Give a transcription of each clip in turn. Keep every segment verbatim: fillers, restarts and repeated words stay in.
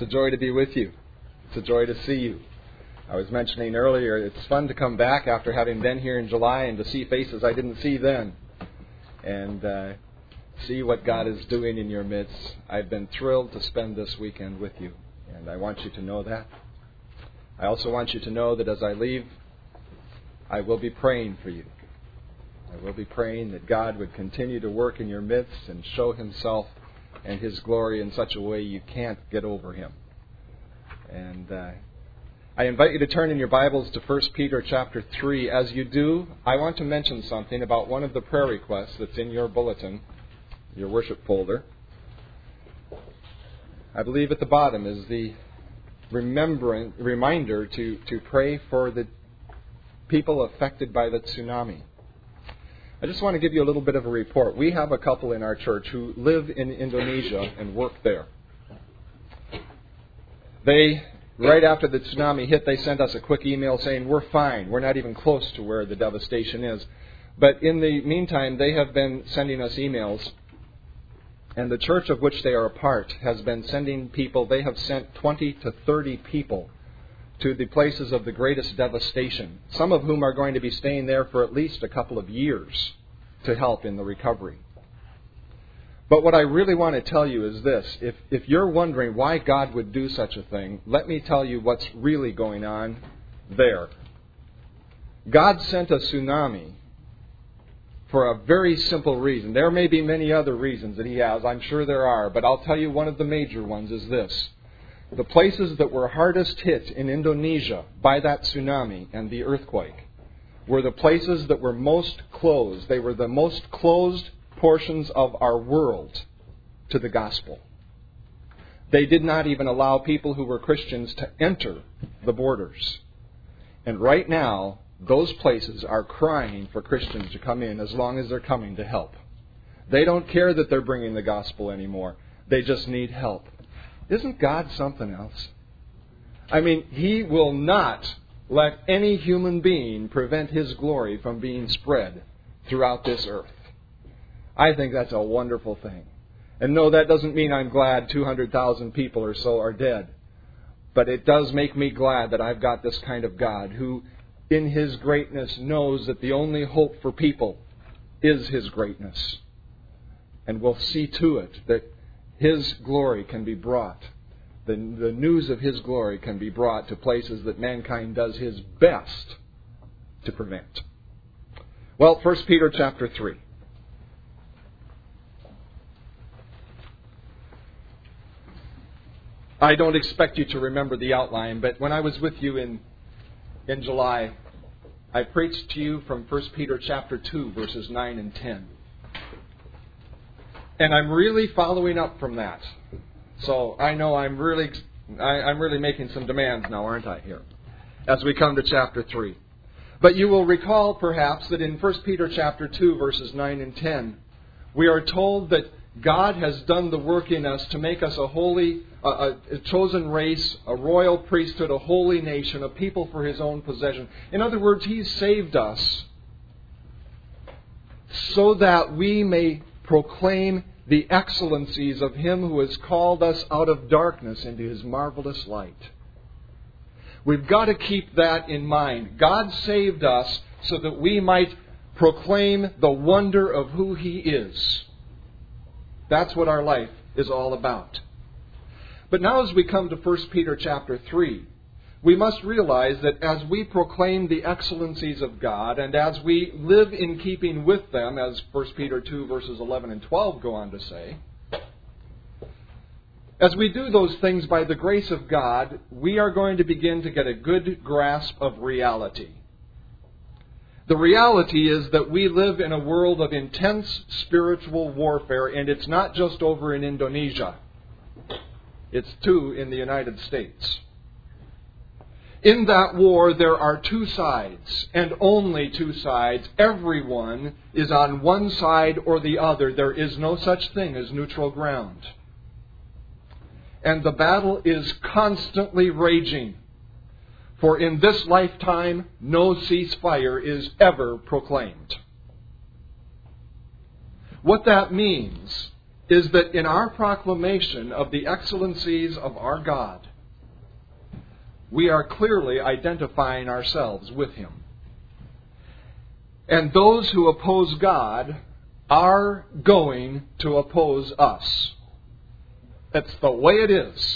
a joy to be with you. It's a joy to see you. I was mentioning earlier, it's fun to come back after having been here in July and to see faces I didn't see then. And uh, see what God is doing in your midst. I've been thrilled to spend this weekend with you. And I want you to know that. I also want you to know that as I leave, I will be praying for you. I will be praying that God would continue to work in your midst and show Himself and His glory in such a way you can't get over Him. And uh, I invite you to turn in your Bibles to First Peter chapter three. As you do, I want to mention something about one of the prayer requests that's in your bulletin, your worship folder. I believe at the bottom is the remembering reminder to, to pray for the people affected by the tsunami. I just want to give you a little bit of a report. We have a couple in our church who live in Indonesia and work there. They, right after the tsunami hit, they sent us a quick email saying, we're fine. We're not even close to where the devastation is. But in the meantime, they have been sending us emails. And the church of which they are a part has been sending people. They have sent twenty to thirty people to the places of the greatest devastation, some of whom are going to be staying there for at least a couple of years to help in the recovery. But what I really want to tell you is this. If, if you're wondering why God would do such a thing, let me tell you what's really going on there. God sent a tsunami for a very simple reason. There may be many other reasons that He has. I'm sure there are. But I'll tell you one of the major ones is this. The places that were hardest hit in Indonesia by that tsunami and the earthquake were the places that were most closed. They were the most closed portions of our world to the gospel. They did not even allow people who were Christians to enter the borders. And right now, those places are crying for Christians to come in as long as they're coming to help. They don't care that they're bringing the gospel anymore. They just need help. Isn't God something else? I mean, He will not let any human being prevent His glory from being spread throughout this earth. I think that's a wonderful thing. And no, that doesn't mean I'm glad two hundred thousand people or so are dead. But it does make me glad that I've got this kind of God who, in His greatness, knows that the only hope for people is His greatness. And will see to it that His glory can be brought. The, the news of His glory can be brought to places that mankind does his best to prevent. Well, First Peter chapter three. I don't expect you to remember the outline, but when I was with you in, in July, I preached to you from First Peter chapter two, verses nine and ten. And I'm really following up from that. So I know I'm really I, I'm really making some demands now, aren't I, here, as we come to chapter three. But you will recall, perhaps, that in First Peter chapter two, verses nine and ten, we are told that God has done the work in us to make us a holy, a, a chosen race, a royal priesthood, a holy nation, a people for His own possession. In other words, He's saved us so that we may proclaim the excellencies of Him who has called us out of darkness into His marvelous light. We've got to keep that in mind. God saved us so that we might proclaim the wonder of who He is. That's what our life is all about. But now as we come to First Peter chapter three, we must realize that as we proclaim the excellencies of God and as we live in keeping with them, as First Peter two verses eleven and twelve go on to say, as we do those things by the grace of God, we are going to begin to get a good grasp of reality. The reality is that we live in a world of intense spiritual warfare, and it's not just over in Indonesia. It's too in the United States. In that war, there are two sides, and only two sides. Everyone is on one side or the other. There is no such thing as neutral ground. And the battle is constantly raging. For in this lifetime, no ceasefire is ever proclaimed. What that means is that in our proclamation of the excellencies of our God, we are clearly identifying ourselves with Him. And those who oppose God are going to oppose us. That's the way it is.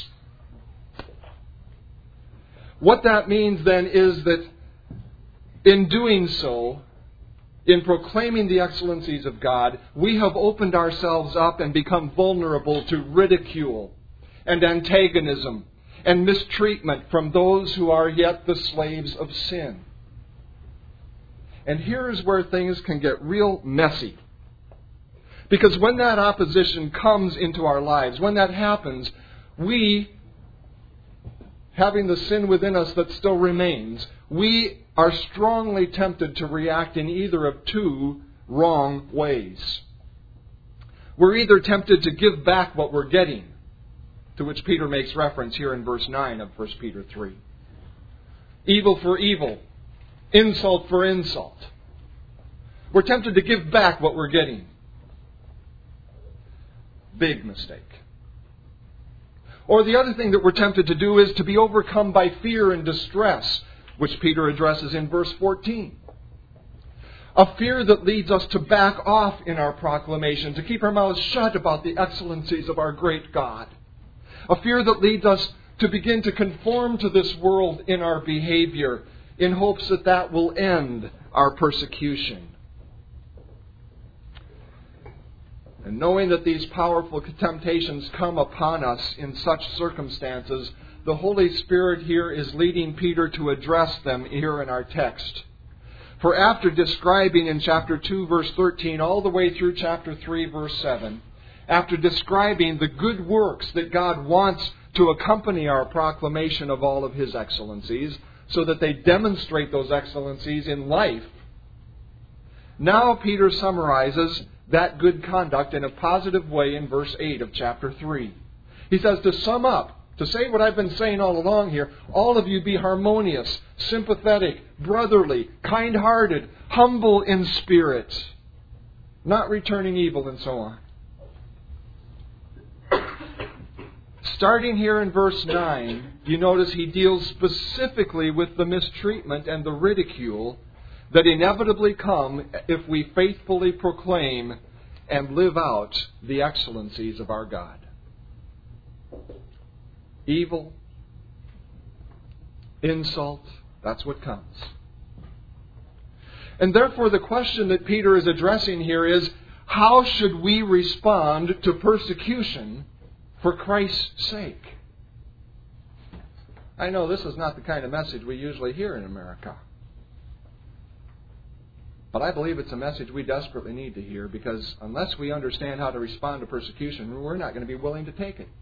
What that means then is that in doing so, in proclaiming the excellencies of God, we have opened ourselves up and become vulnerable to ridicule and antagonism and mistreatment from those who are yet the slaves of sin. And here's where things can get real messy. Because when that opposition comes into our lives, when that happens, we, having the sin within us that still remains, we are strongly tempted to react in either of two wrong ways. We're either tempted to give back what we're getting, to which Peter makes reference here in verse nine of First Peter three. Evil for evil, insult for insult. We're tempted to give back what we're getting. Big mistake. Or the other thing that we're tempted to do is to be overcome by fear and distress, which Peter addresses in verse fourteen. A fear that leads us to back off in our proclamation, to keep our mouths shut about the excellencies of our great God. A fear that leads us to begin to conform to this world in our behavior, in hopes that that will end our persecution. And knowing that these powerful temptations come upon us in such circumstances, the Holy Spirit here is leading Peter to address them here in our text. For after describing in chapter two, verse thirteen, all the way through chapter three, verse seven, after describing the good works that God wants to accompany our proclamation of all of His excellencies, so that they demonstrate those excellencies in life, now Peter summarizes that good conduct in a positive way in verse eight of chapter three. He says, to sum up, to say what I've been saying all along here, all of you be harmonious, sympathetic, brotherly, kind-hearted, humble in spirit, not returning evil, and so on. Starting here in verse nine, you notice he deals specifically with the mistreatment and the ridicule that inevitably come if we faithfully proclaim and live out the excellencies of our God. Evil, insult, that's what comes. And therefore the question that Peter is addressing here is, how should we respond to persecution for Christ's sake? I know this is not the kind of message we usually hear in America. But I believe it's a message we desperately need to hear, because unless we understand how to respond to persecution, we're not going to be willing to take it.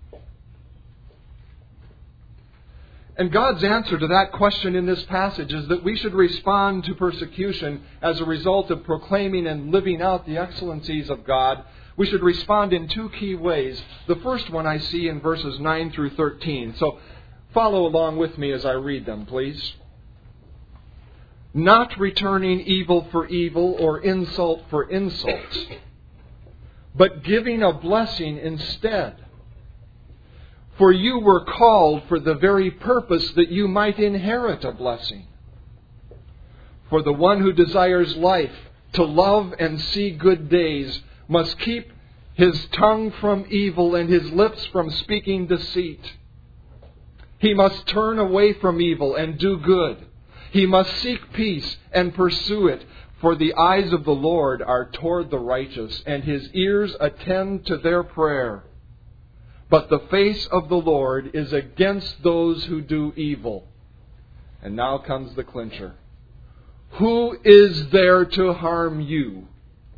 And God's answer to that question in this passage is that we should respond to persecution as a result of proclaiming and living out the excellencies of God. We should respond in two key ways. The first one I see in verses nine through thirteen. So follow along with me as I read them, please. Not returning evil for evil or insult for insult, but giving a blessing instead. For you were called for the very purpose that you might inherit a blessing. For the one who desires life, to love and see good days, must keep his tongue from evil and his lips from speaking deceit. He must turn away from evil and do good. He must seek peace and pursue it. For the eyes of the Lord are toward the righteous, and His ears attend to their prayer. But the face of the Lord is against those who do evil. And now comes the clincher. Who is there to harm you?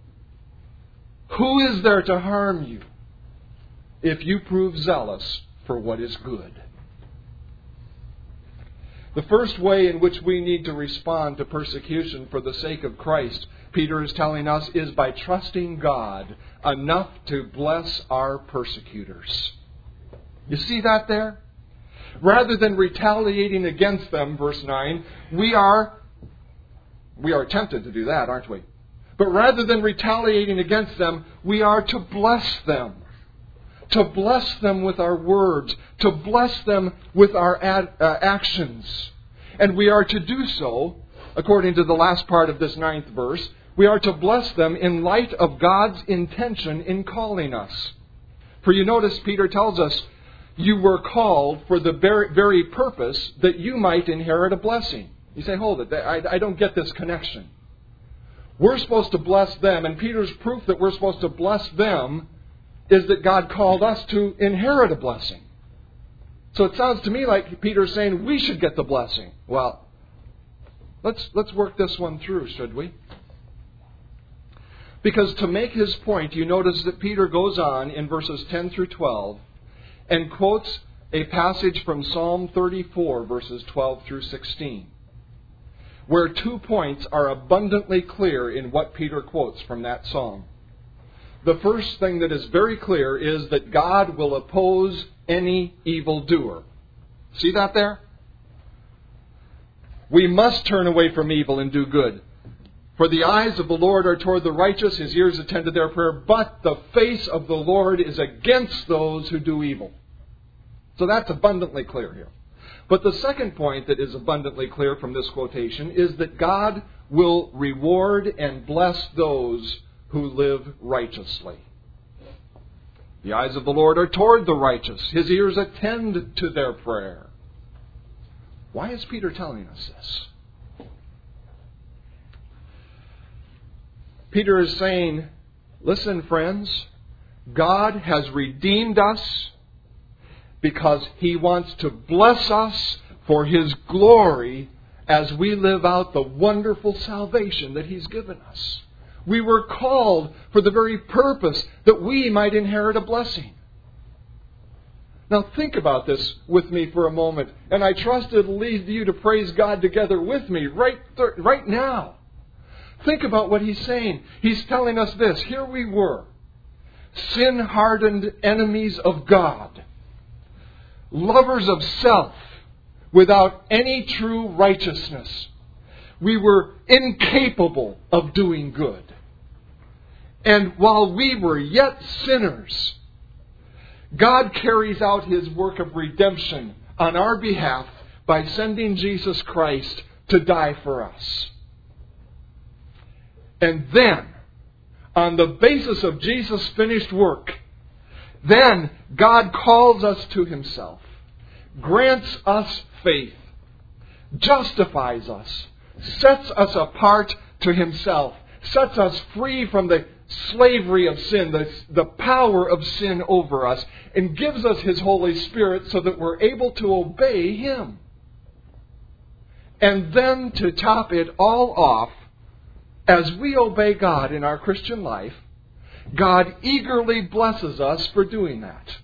Who is there to harm you if you prove zealous for what is good? The first way in which we need to respond to persecution for the sake of Christ, Peter is telling us, is by trusting God enough to bless our persecutors. You see that there? Rather than retaliating against them, verse nine, we are, we are tempted to do that, aren't we? But rather than retaliating against them, we are to bless them. to bless them with our words, to bless them with our ad, uh, actions. And we are to do so, according to the last part of this ninth verse, we are to bless them in light of God's intention in calling us. For you notice Peter tells us, you were called for the very, very purpose that you might inherit a blessing. You say, hold it, I, I don't get this connection. We're supposed to bless them, and Peter's proof that we're supposed to bless them is that God called us to inherit a blessing. So it sounds to me like Peter's saying we should get the blessing. Well, let's let's work this one through, should we? Because to make his point, you notice that Peter goes on in verses ten through twelve and quotes a passage from Psalm thirty-four, verses twelve through sixteen, where two points are abundantly clear in what Peter quotes from that psalm. The first thing that is very clear is that God will oppose any evildoer. See that there? We must turn away from evil and do good. For the eyes of the Lord are toward the righteous, His ears attend to their prayer, but the face of the Lord is against those who do evil. So that's abundantly clear here. But the second point that is abundantly clear from this quotation is that God will reward and bless those who live righteously. The eyes of the Lord are toward the righteous. His ears attend to their prayer. Why is Peter telling us this? Peter is saying, listen, friends, God has redeemed us because He wants to bless us for His glory as we live out the wonderful salvation that He's given us. We were called for the very purpose that we might inherit a blessing. Now think about this with me for a moment, and I trust it'll lead you to praise God together with me right, th- right now. Think about what he's saying. He's telling us this. Here we were, sin-hardened enemies of God, lovers of self, without any true righteousness. We were incapable of doing good. And while we were yet sinners, God carries out His work of redemption on our behalf by sending Jesus Christ to die for us. And then, on the basis of Jesus' finished work, then God calls us to Himself, grants us faith, justifies us, sets us apart to Himself, sets us free from the slavery of sin, the, the power of sin over us, and gives us His Holy Spirit so that we're able to obey Him. And then to top it all off, as we obey God in our Christian life, God eagerly blesses us for doing that.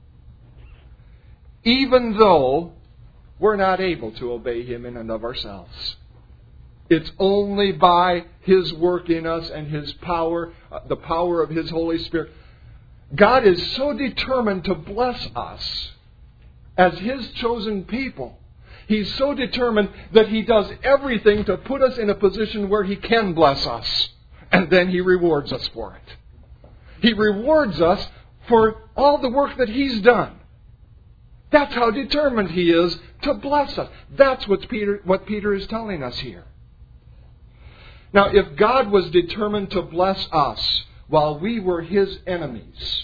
Even though we're not able to obey Him in and of ourselves. It's only by His work in us and His power, the power of His Holy Spirit. God is so determined to bless us as His chosen people. He's so determined that He does everything to put us in a position where He can bless us. And then He rewards us for it. He rewards us for all the work that He's done. That's how determined He is to bless us. That's what Peter, what Peter is telling us here. Now, if God was determined to bless us while we were His enemies,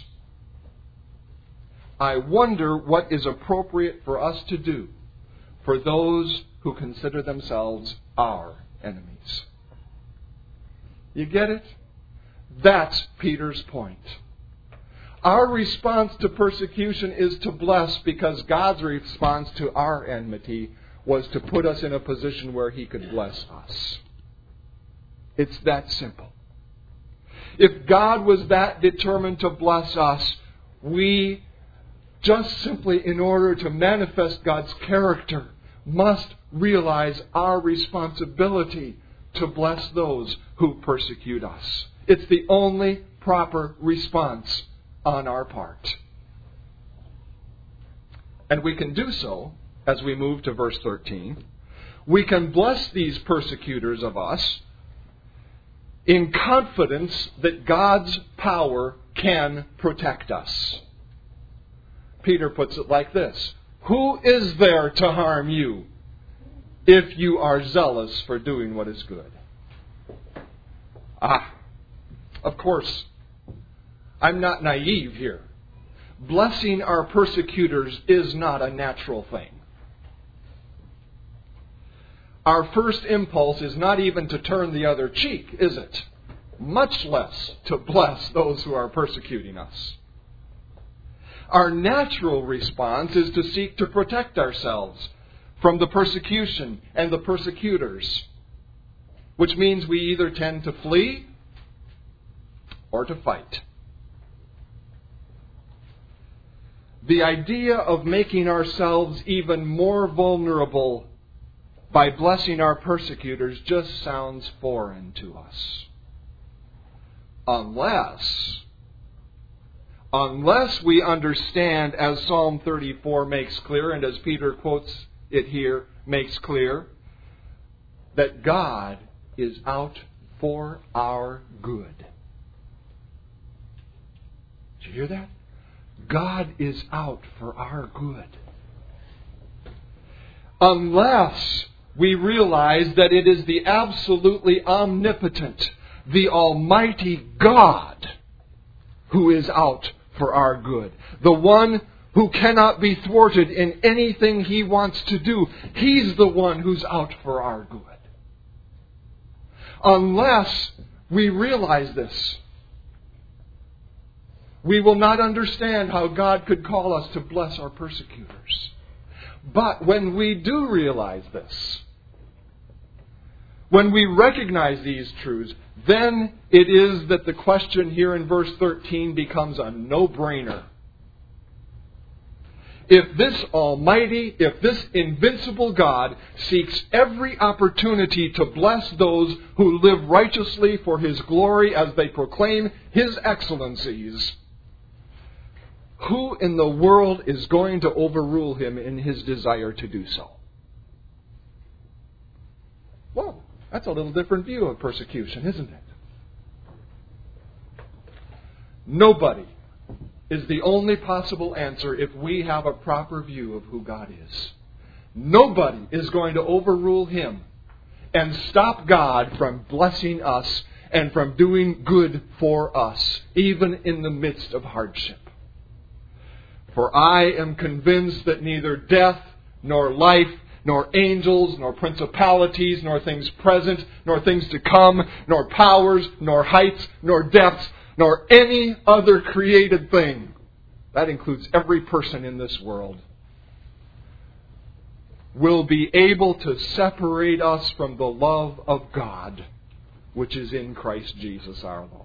I wonder what is appropriate for us to do for those who consider themselves our enemies. You get it? That's Peter's point. Our response to persecution is to bless because God's response to our enmity was to put us in a position where He could bless us. It's that simple. If God was that determined to bless us, we just simply, in order to manifest God's character, must realize our responsibility to bless those who persecute us. It's the only proper response on our part. And we can do so as we move to verse thirteen. We can bless these persecutors of us in confidence that God's power can protect us. Peter puts it like this: who is there to harm you if you are zealous for doing what is good? Ah, of course, I'm not naive here. Blessing our persecutors is not a natural thing. Our first impulse is not even to turn the other cheek, is it? Much less to bless those who are persecuting us. Our natural response is to seek to protect ourselves from the persecution and the persecutors, which means we either tend to flee or to fight. The idea of making ourselves even more vulnerable by blessing our persecutors just sounds foreign to us. Unless, unless we understand, as Psalm thirty-four makes clear, and as Peter quotes it here, makes clear, that God is out for our good. Did you hear that? God is out for our good. Unless we realize that it is the absolutely omnipotent, the Almighty God who is out for our good. The one who cannot be thwarted in anything He wants to do. He's the one who's out for our good. Unless we realize this, we will not understand how God could call us to bless our persecutors. But when we do realize this, when we recognize these truths, then it is that the question here in verse thirteen becomes a no-brainer. If this almighty, if this invincible God seeks every opportunity to bless those who live righteously for His glory as they proclaim His excellencies, who in the world is going to overrule Him in His desire to do so? Well, that's a little different view of persecution, isn't it? Nobody is the only possible answer if we have a proper view of who God is. Nobody is going to overrule Him and stop God from blessing us and from doing good for us, even in the midst of hardship. For I am convinced that neither death, nor life, nor angels, nor principalities, nor things present, nor things to come, nor powers, nor heights, nor depths, nor any other created thing, that includes every person in this world, will be able to separate us from the love of God, which is in Christ Jesus our Lord.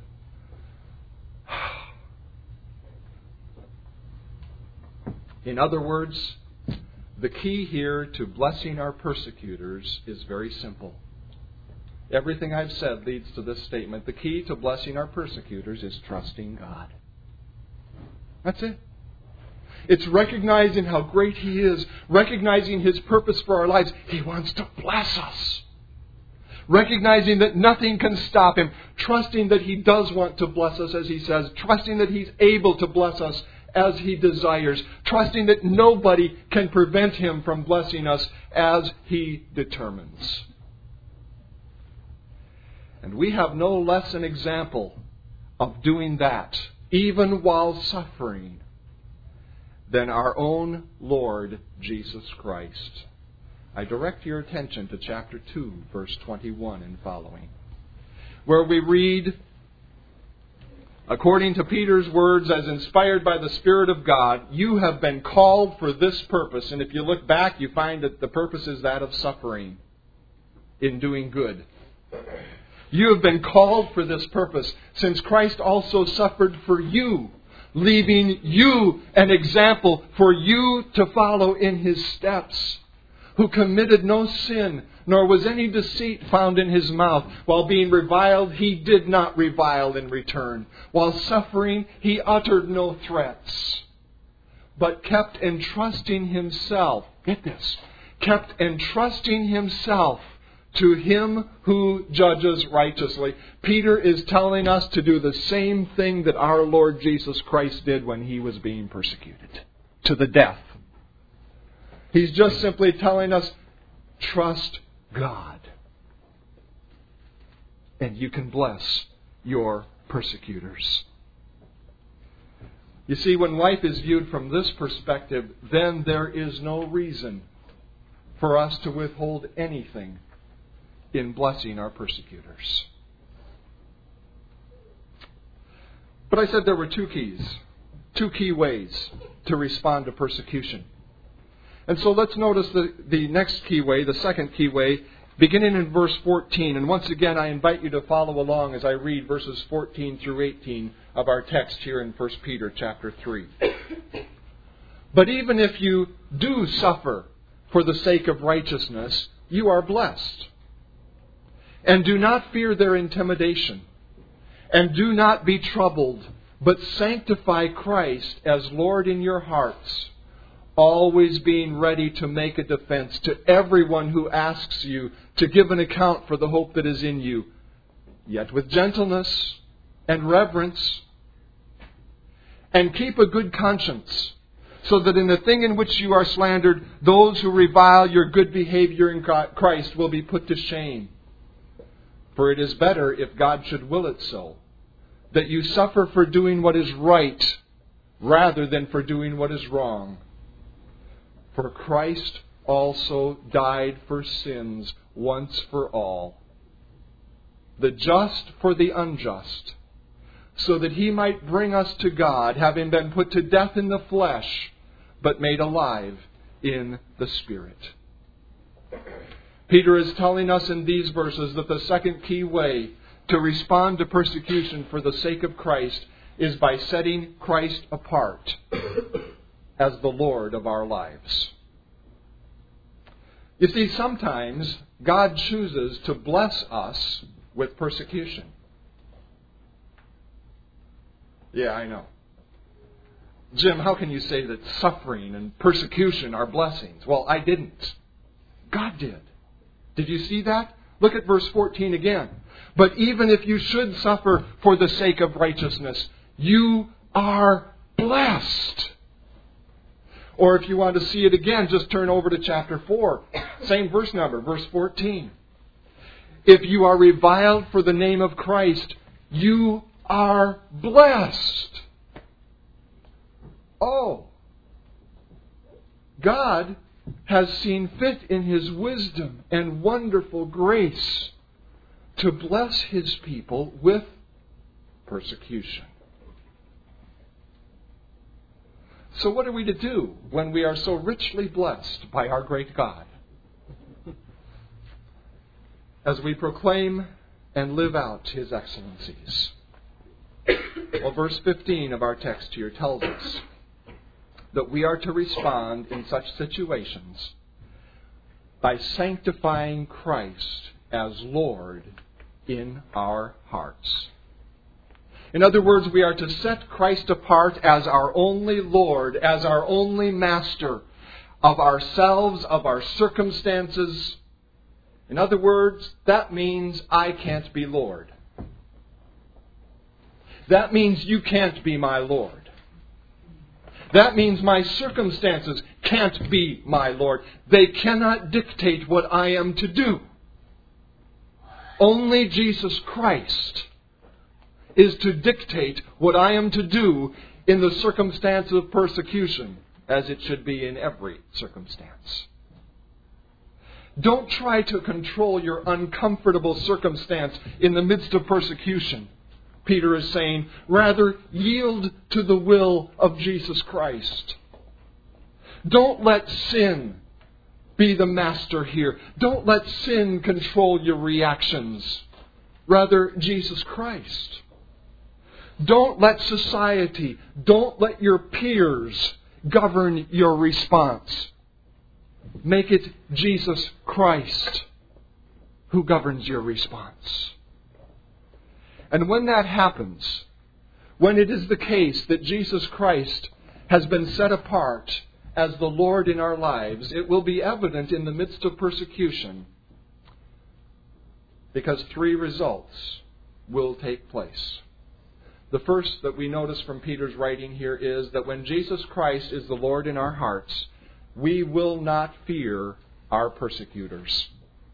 In other words, the key here to blessing our persecutors is very simple. Everything I've said leads to this statement. The key to blessing our persecutors is trusting God. That's it. It's recognizing how great He is, recognizing His purpose for our lives. He wants to bless us. Recognizing that nothing can stop Him, trusting that He does want to bless us as He says, trusting that He's able to bless us as He desires, trusting that nobody can prevent Him from blessing us as He determines. And we have no less an example of doing that, even while suffering, than our own Lord Jesus Christ. I direct your attention to chapter two, verse twenty-one and following, where we read, according to Peter's words, as inspired by the Spirit of God, you have been called for this purpose. And if you look back, you find that the purpose is that of suffering in doing good. You have been called for this purpose, since Christ also suffered for you, leaving you an example for you to follow in His steps, who committed no sin, nor was any deceit found in His mouth. While being reviled, He did not revile in return. While suffering, He uttered no threats, but kept entrusting Himself, get this, kept entrusting Himself to Him who judges righteously. Peter is telling us to do the same thing that our Lord Jesus Christ did when He was being persecuted. to the death. He's just simply telling us, trust God. And you can bless your persecutors. You see, when life is viewed from this perspective, then there is no reason for us to withhold anything in blessing our persecutors. But I said there were two keys, two key ways to respond to persecution. And so let's notice the, the next key way, the second key way, beginning in verse fourteen. And once again, I invite you to follow along as I read verses fourteen through eighteen of our text here in First Peter chapter three. But even if you do suffer for the sake of righteousness, you are blessed. And do not fear their intimidation. And do not be troubled, but sanctify Christ as Lord in your hearts, always being ready to make a defense to everyone who asks you to give an account for the hope that is in you, yet with gentleness and reverence. And keep a good conscience, so that in the thing in which you are slandered, those who revile your good behavior in Christ will be put to shame. For it is better, if God should will it so, that you suffer for doing what is right rather than for doing what is wrong. For Christ also died for sins once for all, the just for the unjust, so that He might bring us to God, having been put to death in the flesh, but made alive in the Spirit. Peter is telling us in these verses that the second key way to respond to persecution for the sake of Christ is by setting Christ apart as the Lord of our lives. You see, sometimes God chooses to bless us with persecution. Yeah, I know. Jim, how can you say that suffering and persecution are blessings? Well, I didn't. God did. Did you see that? Look at verse fourteen again. But even if you should suffer for the sake of righteousness, you are blessed. Or if you want to see it again, just turn over to chapter four. Same verse number, verse fourteen. If you are reviled for the name of Christ, you are blessed. Oh, God has seen fit in His wisdom and wonderful grace to bless His people with persecution. So what are we to do when we are so richly blessed by our great God? As we proclaim and live out His excellencies. Well, verse fifteen of our text here tells us that we are to respond in such situations by sanctifying Christ as Lord in our hearts. In other words, we are to set Christ apart as our only Lord, as our only Master of ourselves, of our circumstances. In other words, that means I can't be Lord. That means you can't be my Lord. That means my circumstances can't be my Lord. They cannot dictate what I am to do. Only Jesus Christ is to dictate what I am to do in the circumstance of persecution, as it should be in every circumstance. Don't try to control your uncomfortable circumstance in the midst of persecution. Peter is saying, rather yield to the will of Jesus Christ. Don't let sin be the master here. Don't let sin control your reactions. Rather, Jesus Christ. Don't let society, don't let your peers govern your response. Make it Jesus Christ who governs your response. And when that happens, when it is the case that Jesus Christ has been set apart as the Lord in our lives, it will be evident in the midst of persecution, because three results will take place. The first that we notice from Peter's writing here is that when Jesus Christ is the Lord in our hearts, we will not fear our persecutors.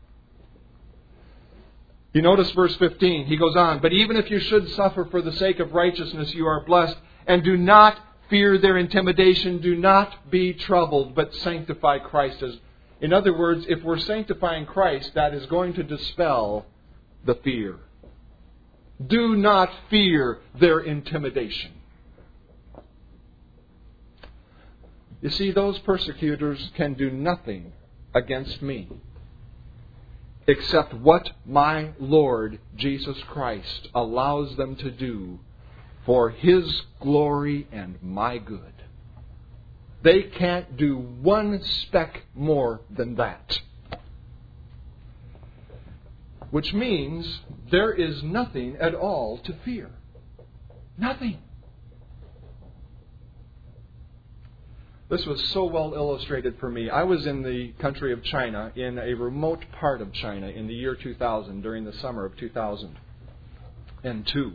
You notice verse fifteen. He goes on, "But even if you should suffer for the sake of righteousness, you are blessed. And do not fear their intimidation. Do not be troubled, but sanctify Christ as..." In other words, if we're sanctifying Christ, that is going to dispel the fear. Do not fear their intimidation. You see, those persecutors can do nothing against me except what my Lord Jesus Christ allows them to do for His glory and my good. They can't do one speck more than that. Which means there is nothing at all to fear. Nothing. This was so well illustrated for me. I was in the country of China, in a remote part of China, in the year two thousand, during the summer of two thousand two.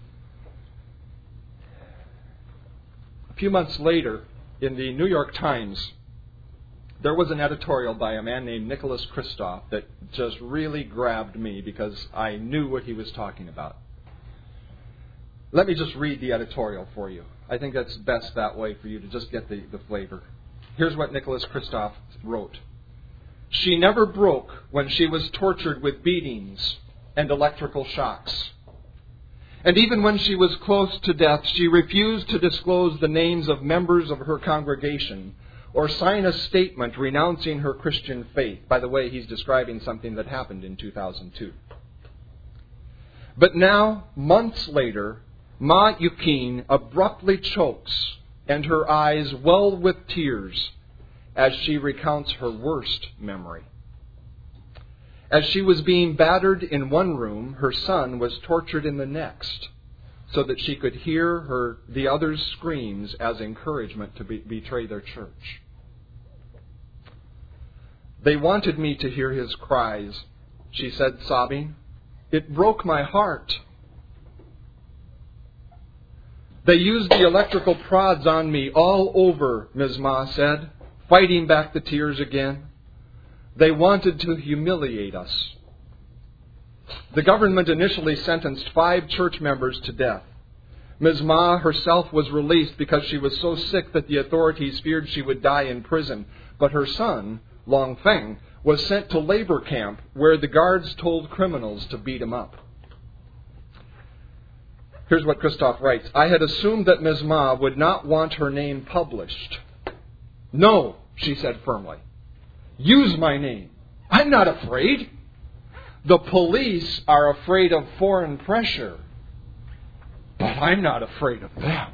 A few months later, in the New York Times, there was an editorial by a man named Nicholas Kristof that just really grabbed me because I knew what he was talking about. Let me just read the editorial for you. I think that's best that way for you to just get the, the flavor. Here's what Nicholas Kristof wrote. "She never broke when she was tortured with beatings and electrical shocks. And even when she was close to death, she refused to disclose the names of members of her congregation or sign a statement renouncing her Christian faith." By the way, he's describing something that happened in two thousand two. "But now, months later, Ma Yuqin abruptly chokes and her eyes well with tears as she recounts her worst memory. As she was being battered in one room, her son was tortured in the next, so that she could hear her the others' screams as encouragement to be, betray their church. They wanted me to hear his cries," she said, sobbing. "It broke my heart. They used the electrical prods on me all over," Miz Ma said, fighting back the tears again. "They wanted to humiliate us. The government initially sentenced five church members to death. Miz Ma herself was released because she was so sick that the authorities feared she would die in prison. But her son, Long Feng, was sent to labor camp where the guards told criminals to beat him up." Here's what Kristof writes. "I had assumed that Miz Ma would not want her name published. No," she said firmly. "Use my name. I'm not afraid. The police are afraid of foreign pressure, but I'm not afraid of them."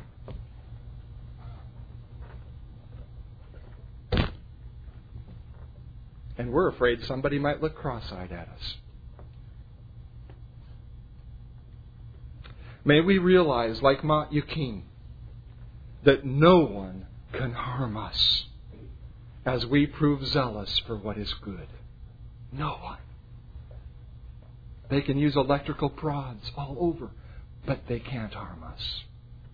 And we're afraid somebody might look cross-eyed at us. May we realize, like Ma Yuqin, that no one can harm us as we prove zealous for what is good. No one. They can use electrical prods all over, but they can't harm us.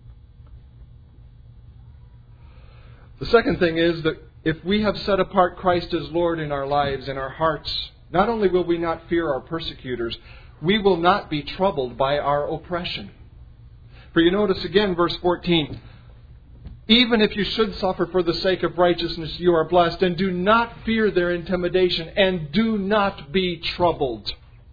The second thing is that if we have set apart Christ as Lord in our lives, in our hearts, not only will we not fear our persecutors, we will not be troubled by our oppression. For you notice again, verse fourteen, "Even if you should suffer for the sake of righteousness, you are blessed, and do not fear their intimidation, and do not be troubled."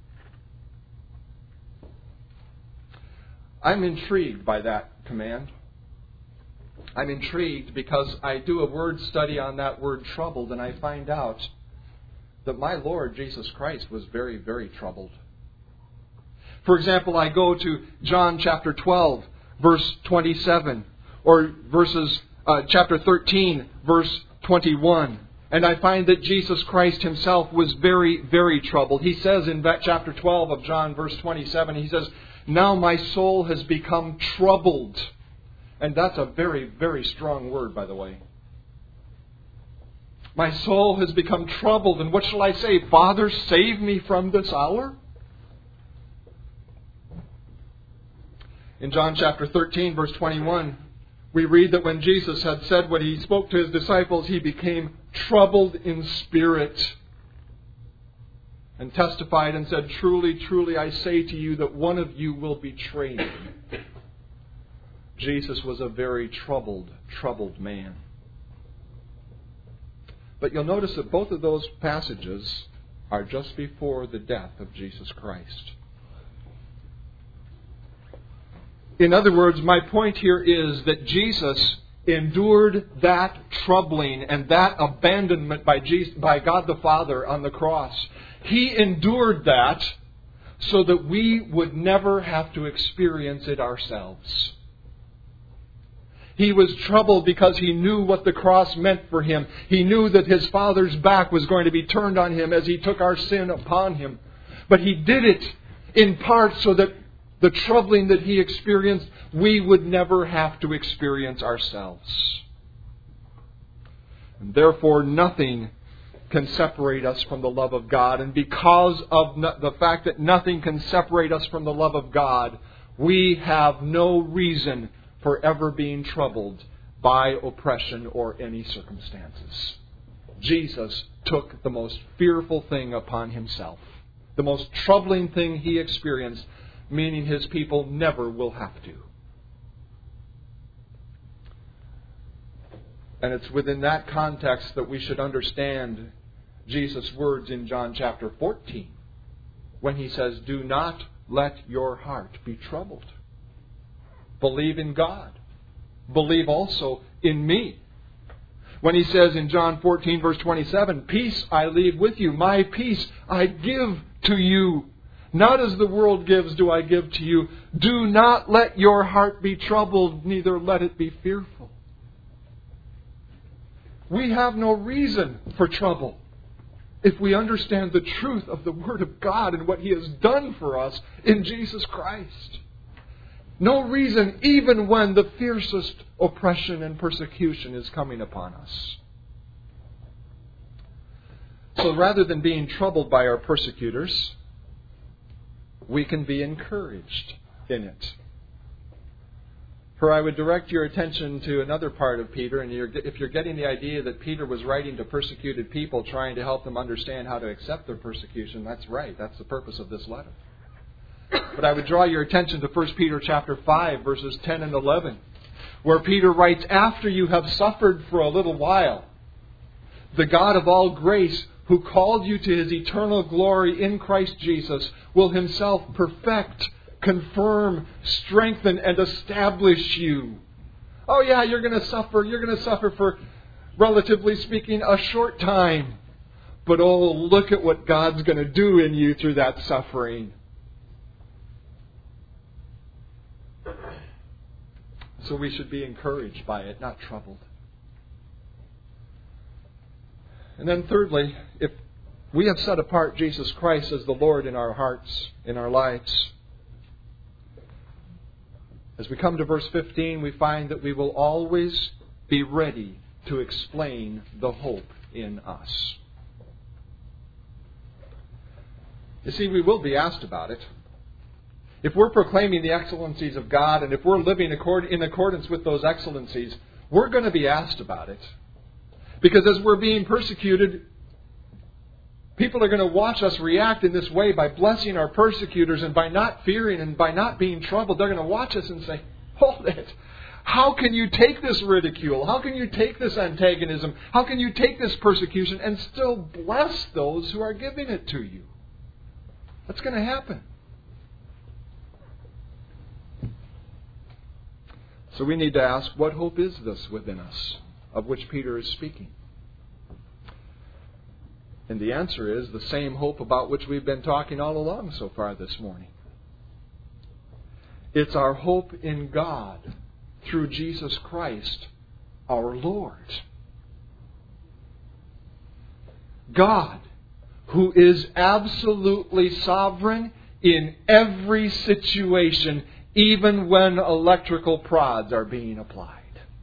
I'm intrigued by that command. I'm intrigued because I do a word study on that word troubled, and I find out that my Lord Jesus Christ was very, very troubled. For example, I go to John chapter twelve, verse twenty-seven, or verses uh, chapter thirteen, verse twenty-one, and I find that Jesus Christ Himself was very, very troubled. He says in that chapter twelve of John, verse twenty-seven, He says, "Now my soul has become troubled." And that's a very, very strong word, by the way. My soul has become troubled, and what shall I say? "Father, save me from this hour"? In John chapter thirteen, verse twenty-one, we read that when Jesus had said what he spoke to his disciples, he became troubled in spirit and testified and said, "Truly, truly, I say to you that one of you will betray me." Jesus was a very troubled, troubled man. But you'll notice that both of those passages are just before the death of Jesus Christ. In other words, my point here is that Jesus endured that troubling and that abandonment by Jesus, by God the Father on the cross. He endured that so that we would never have to experience it ourselves. He was troubled because he knew what the cross meant for him. He knew that his Father's back was going to be turned on him as he took our sin upon him. But he did it in part so that the troubling that he experienced, we would never have to experience ourselves. And therefore, nothing can separate us from the love of God. And because of no, the fact that nothing can separate us from the love of God, we have no reason for ever being troubled by oppression or any circumstances. Jesus took the most fearful thing upon himself, the most troubling thing he experienced, meaning his people never will have to. And it's within that context that we should understand Jesus' words in John chapter fourteen, when he says, "Do not let your heart be troubled. Believe in God. Believe also in me." When he says in John fourteen, verse twenty-seven, "Peace I leave with you, my peace I give to you. Not as the world gives do I give to you. Do not let your heart be troubled, neither let it be fearful." We have no reason for trouble if we understand the truth of the Word of God and what He has done for us in Jesus Christ. No reason even when the fiercest oppression and persecution is coming upon us. So rather than being troubled by our persecutors, we can be encouraged in it. For I would direct your attention to another part of Peter, and you're, if you're getting the idea that Peter was writing to persecuted people trying to help them understand how to accept their persecution, that's right. That's the purpose of this letter. But I would draw your attention to First Peter chapter five, verses ten and eleven, where Peter writes, "After you have suffered for a little while, the God of all grace, who called you to His eternal glory in Christ Jesus, will Himself perfect, confirm, strengthen, and establish you." Oh yeah, you're going to suffer. You're going to suffer for, relatively speaking, a short time. But oh, look at what God's going to do in you through that suffering. So we should be encouraged by it, not troubled. And then thirdly, if we have set apart Jesus Christ as the Lord in our hearts, in our lives, as we come to verse fifteen, we find that we will always be ready to explain the hope in us. You see, we will be asked about it. If we're proclaiming the excellencies of God, and if we're living in accordance with those excellencies, we're going to be asked about it. Because as we're being persecuted, people are going to watch us react in this way by blessing our persecutors and by not fearing and by not being troubled. They're going to watch us and say, "Hold it. How can you take this ridicule? How can you take this antagonism? How can you take this persecution and still bless those who are giving it to you?" That's going to happen. So we need to ask, what hope is this within us, of which Peter is speaking? And the answer is the same hope about which we've been talking all along so far this morning. It's our hope in God through Jesus Christ, our Lord. God, who is absolutely sovereign in every situation, even when electrical prods are being applied.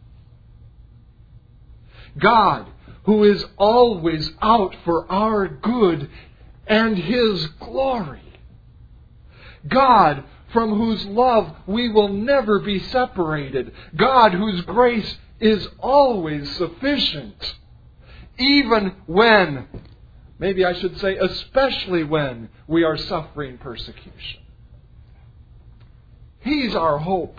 God, who is always out for our good and His glory. God, from whose love we will never be separated. God, whose grace is always sufficient. Even when, maybe I should say especially when, we are suffering persecution. He's our hope.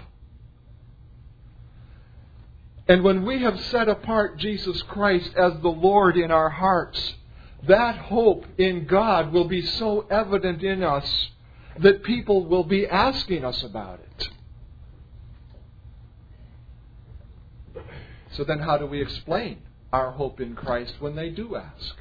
And when we have set apart Jesus Christ as the Lord in our hearts, that hope in God will be so evident in us that people will be asking us about it. So then how do we explain our hope in Christ when they do ask?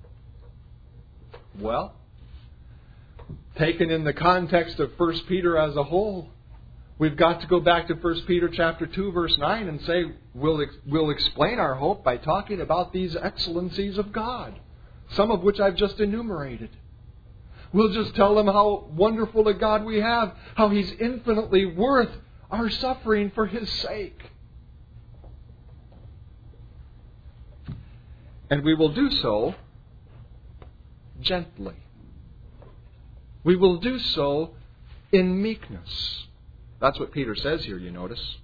Well, taken in the context of First Peter as a whole, we've got to go back to First Peter chapter two, verse nine and say, we'll, we'll explain our hope by talking about these excellencies of God, some of which I've just enumerated. We'll just tell them how wonderful a God we have, how He's infinitely worth our suffering for His sake. And we will do so gently. We will do so in meekness. That's what Peter says here, you notice.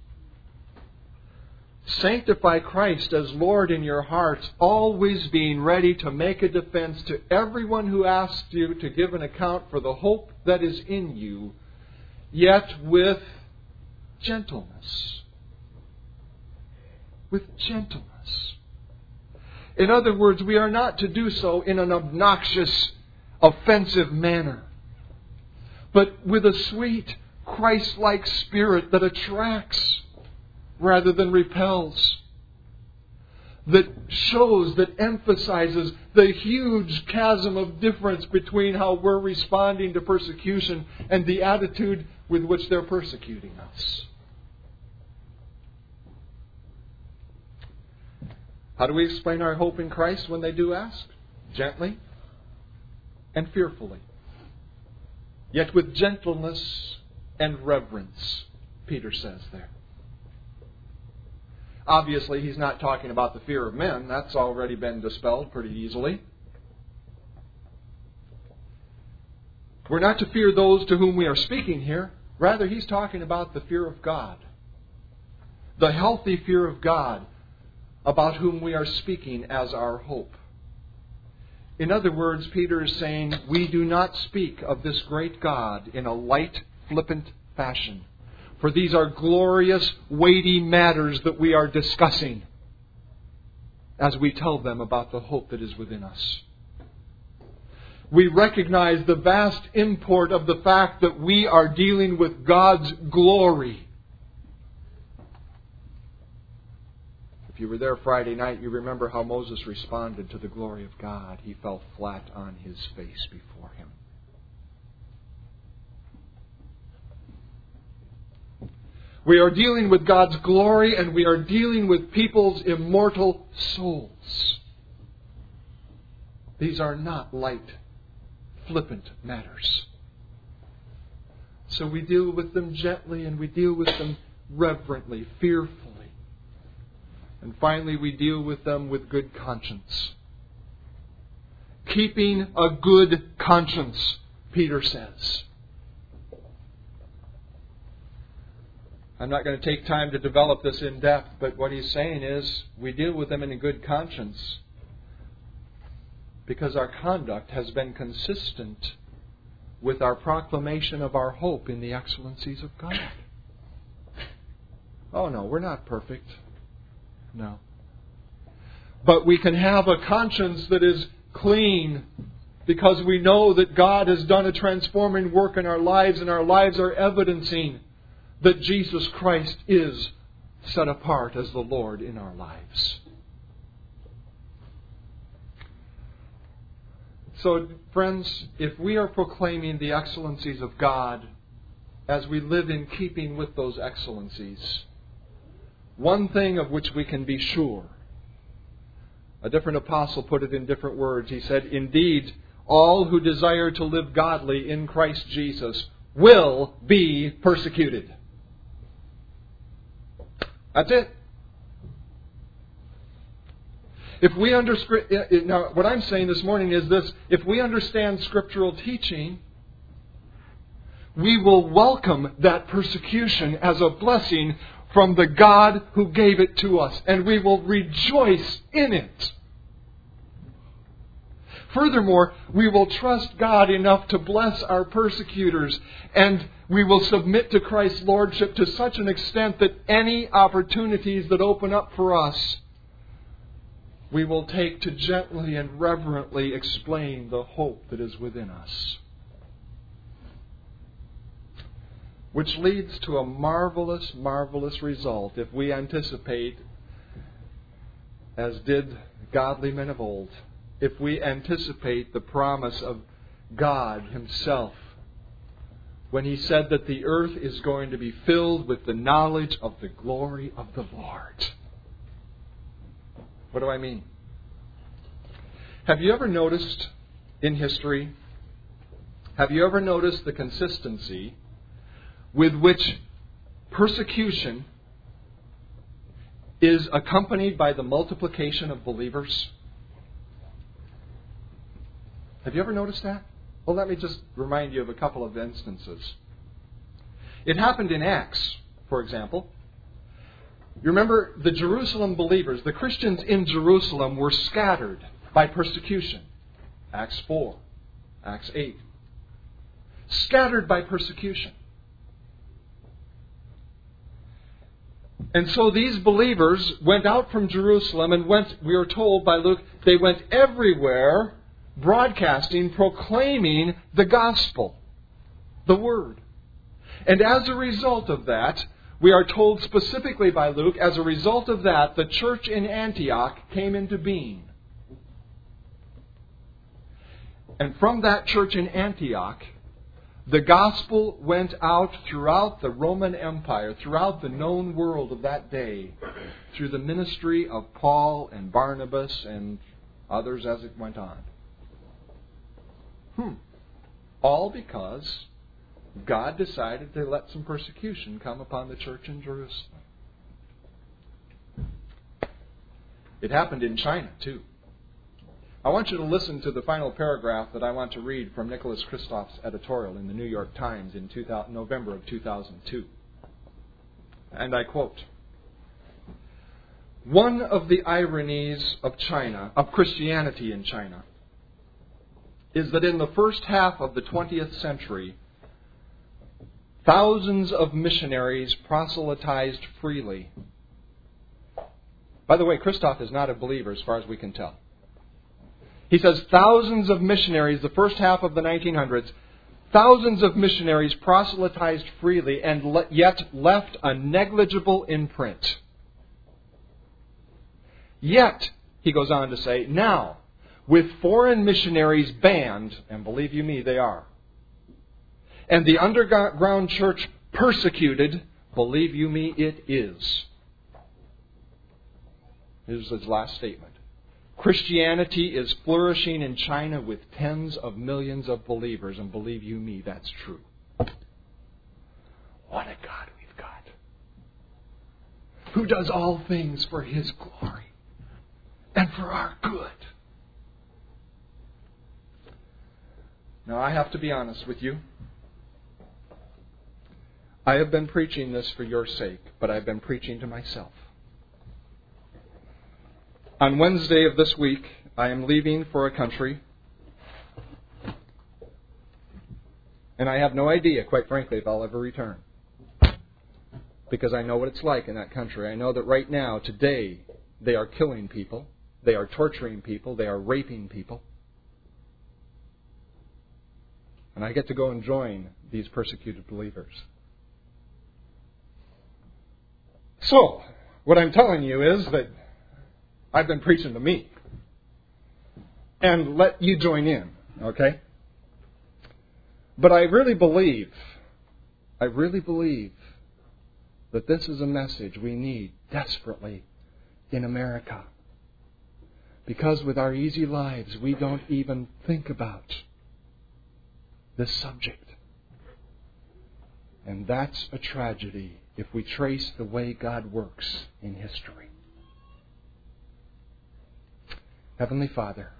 Sanctify Christ as Lord in your hearts, always being ready to make a defense to everyone who asks you to give an account for the hope that is in you, yet with gentleness. With gentleness. In other words, we are not to do so in an obnoxious, offensive manner, but with a sweet, Christ-like spirit that attracts rather than repels, that shows, that emphasizes the huge chasm of difference between how we're responding to persecution and the attitude with which they're persecuting us. How do we explain our hope in Christ when they do ask? Gently and fearfully, yet with gentleness and reverence, Peter says there. Obviously, he's not talking about the fear of men. That's already been dispelled pretty easily. We're not to fear those to whom we are speaking here. Rather, he's talking about the fear of God. The healthy fear of God about whom we are speaking as our hope. In other words, Peter is saying, we do not speak of this great God in a light, flippant fashion. For these are glorious, weighty matters that we are discussing as we tell them about the hope that is within us. We recognize the vast import of the fact that we are dealing with God's glory. If you were there Friday night, you remember how Moses responded to the glory of God. He fell flat on his face before Him. We are dealing with God's glory, and we are dealing with people's immortal souls. These are not light, flippant matters. So we deal with them gently, and we deal with them reverently, fearfully. And finally, we deal with them with good conscience. Keeping a good conscience, Peter says. I'm not going to take time to develop this in depth, but what he's saying is we deal with them in a good conscience because our conduct has been consistent with our proclamation of our hope in the excellencies of God. Oh no, we're not perfect. No. But we can have a conscience that is clean because we know that God has done a transforming work in our lives, and our lives are evidencing that Jesus Christ is set apart as the Lord in our lives. So, friends, if we are proclaiming the excellencies of God as we live in keeping with those excellencies, one thing of which we can be sure, a different apostle put it in different words. He said, indeed, all who desire to live godly in Christ Jesus will be persecuted. That's it. If we understand, now what I'm saying this morning is this: if we understand scriptural teaching, we will welcome that persecution as a blessing from the God who gave it to us, and we will rejoice in it. Furthermore, we will trust God enough to bless our persecutors, and we will submit to Christ's lordship to such an extent that any opportunities that open up for us, we will take to gently and reverently explain the hope that is within us. Which leads to a marvelous, marvelous result if we anticipate, as did godly men of old, if we anticipate the promise of God Himself when He said that the earth is going to be filled with the knowledge of the glory of the Lord. What do I mean? Have you ever noticed in history, have you ever noticed the consistency with which persecution is accompanied by the multiplication of believers? Have you ever noticed that? Well, let me just remind you of a couple of instances. It happened in Acts, for example. You remember the Jerusalem believers, the Christians in Jerusalem were scattered by persecution. Acts four, Acts eight. Scattered by persecution. And so these believers went out from Jerusalem and went, we are told by Luke, they went everywhere broadcasting, proclaiming the gospel, the word. And as a result of that, we are told specifically by Luke, as a result of that, the church in Antioch came into being. And from that church in Antioch, the gospel went out throughout the Roman Empire, throughout the known world of that day, through the ministry of Paul and Barnabas and others as it went on. Hmm. All because God decided to let some persecution come upon the church in Jerusalem. It happened in China, too. I want you to listen to the final paragraph that I want to read from Nicholas Kristof's editorial in the New York Times in November of two thousand two. And I quote, "One of the ironies of China, of Christianity in China, is that in the first half of the twentieth century, thousands of missionaries proselytized freely." By the way, Kristof is not a believer as far as we can tell. He says thousands of missionaries, the first half of the nineteen hundreds, thousands of missionaries proselytized freely and le- yet left a negligible imprint. Yet, he goes on to say, now, with foreign missionaries banned, and believe you me, they are, and the underground church persecuted, believe you me, it is. Here's his last statement. Christianity is flourishing in China with tens of millions of believers, and believe you me, that's true. What a God we've got, who does all things for His glory and for our good. Now, I have to be honest with you. I have been preaching this for your sake, but I've been preaching to myself. On Wednesday of this week, I am leaving for a country, and I have no idea, quite frankly, if I'll ever return. Because I know what it's like in that country. I know that right now, today, they are killing people, they are torturing people, they are raping people. And I get to go and join these persecuted believers. So, what I'm telling you is that I've been preaching to me. And let you join in, okay? But I really believe, I really believe that this is a message we need desperately in America. Because with our easy lives, we don't even think about this subject. And that's a tragedy if we trace the way God works in history. Heavenly Father,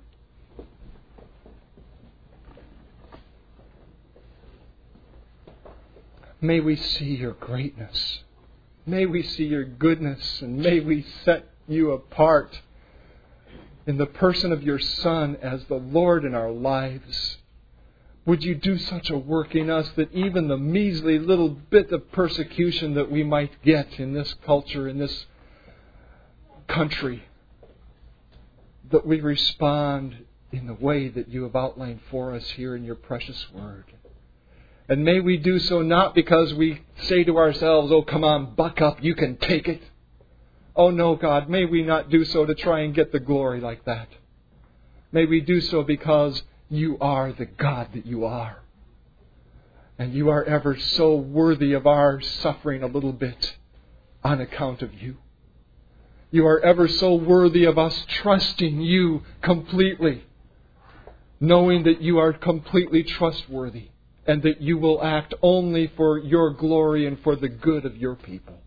May we see your greatness. May we see your goodness, and may we set you apart in the person of your Son as the Lord in our lives. Would you do such a work in us that even the measly little bit of persecution that we might get in this culture, in this country, that we respond in the way that you have outlined for us here in your precious Word. And may we do so not because we say to ourselves, oh, come on, buck up, you can take it. Oh, no, God, may we not do so to try and get the glory like that. May we do so because you are the God that you are. And you are ever so worthy of our suffering a little bit on account of you. You are ever so worthy of us trusting you completely, knowing that you are completely trustworthy and that you will act only for your glory and for the good of your people.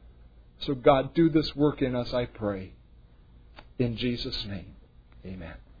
So God, do this work in us, I pray. In Jesus' name, amen.